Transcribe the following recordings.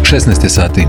16 je sati.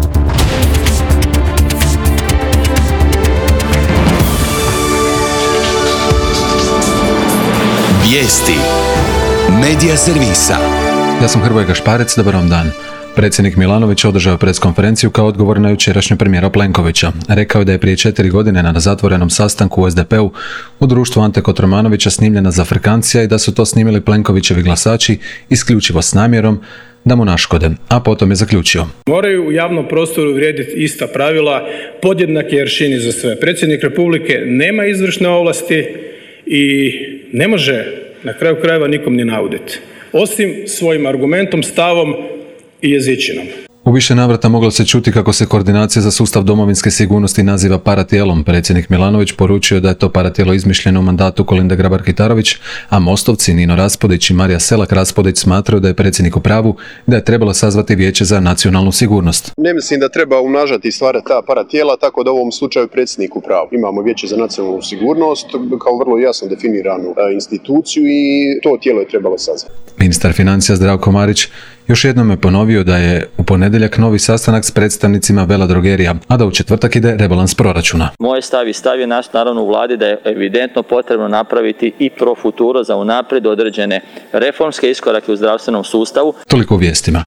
Vijesti Medija servisa. Ja sam Hrvoje Gašparec, dobar vam dan. Predsjednik Milanović održao preskonferenciju kao odgovor na jučerašnju premijera Plenkovića. Rekao je da je prije 4 godine na zatvorenom sastanku u SDP-u u društvu Ante Kotromanovića snimljena zafrkancija i da su to snimili Plenkovićevi glasači isključivo s namjerom da mu naškode, a potom je zaključio. Moraju u javnom prostoru vrijediti ista pravila, podjednaki aršini za sve. Predsjednik Republike nema izvršne ovlasti i ne može na kraju krajeva nikom ni nauditi, osim svojim argumentom, stavom i jezičinom. U više navrata moglo se čuti kako se koordinacija za sustav domovinske sigurnosti naziva paratijelom. Predsjednik Milanović poručio da je to paratijelo izmišljeno u mandatu Kolinde Grabar-Kitarović, a mostovci Nino Raspudić i Marija Selak-Raspudić smatraju da je predsjednik u pravu i da je trebalo sazvati Vijeće za nacionalnu sigurnost. Ne mislim da treba umnažati i stvarati ta paratijela, tako da u ovom slučaju predsjednik u pravu. Imamo Vijeće za nacionalnu sigurnost kao vrlo jasno definiranu instituciju i to tijelo je trebalo sazvati. Ministar financija Zdravko Marić još jednom je ponovio da je u ponedjeljak novi sastanak s predstavnicima veledrogerija, a da u četvrtak ide rebalans proračuna. Moj stav i stav je naš naravno u vladi da je evidentno potrebno napraviti i pro futuro za unaprijed određene reformske iskorake u zdravstvenom sustavu. Toliko u vijestima.